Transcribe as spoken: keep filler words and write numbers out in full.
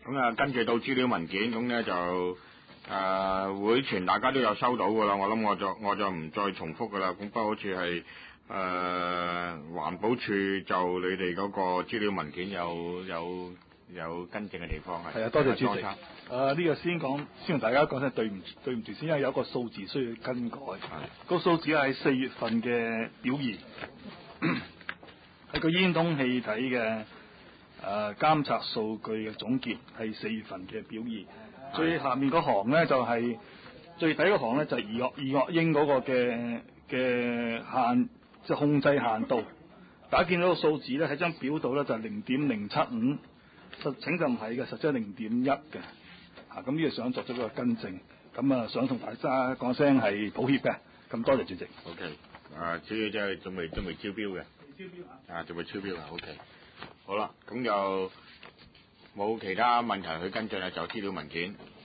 咁啊，跟住到資料文件，咁咧就誒、呃、會傳大家都有收到噶啦。我諗我就我就唔再重複噶啦。咁不過好似係誒環保署就你哋嗰個資料文件有有有跟正嘅地方係。 係啊，多謝主席。誒呢、呃這個先講，先同大家講聲對唔對唔住先，因為有一個數字需要更改。係。個數字係四月份嘅表二，係個煙筒氣體嘅。誒、呃、監察數據嘅總結係四月份嘅表二，最下面嗰行咧就係、是、最底嗰行咧就係二惡二惡英嗰個嘅嘅限即係控制限度，大家見到個數字咧喺張表度咧就係零點零七五，實情就唔係嘅，實際係零點一嘅，嚇咁呢個想作出一個更正，咁啊想同大家講聲係抱歉嘅，咁多謝主席。 O K， 啊主要即係仲未仲未超標嘅， 超標啊， 啊仲未超標啊 ，O K。好啦，咁就冇其他問題去跟進啦，就資料文件。